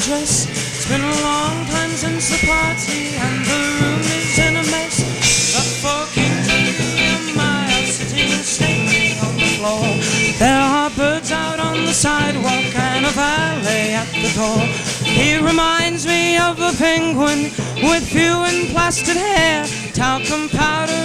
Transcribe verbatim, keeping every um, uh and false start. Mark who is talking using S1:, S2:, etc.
S1: dress. It's been a long time since the party, and the room is in a mess. Got four kings and my are sitting stately on the floor. There are birds out on the sidewalk and a valet at the door. He reminds me of a penguin with few and plastered hair, talcum powder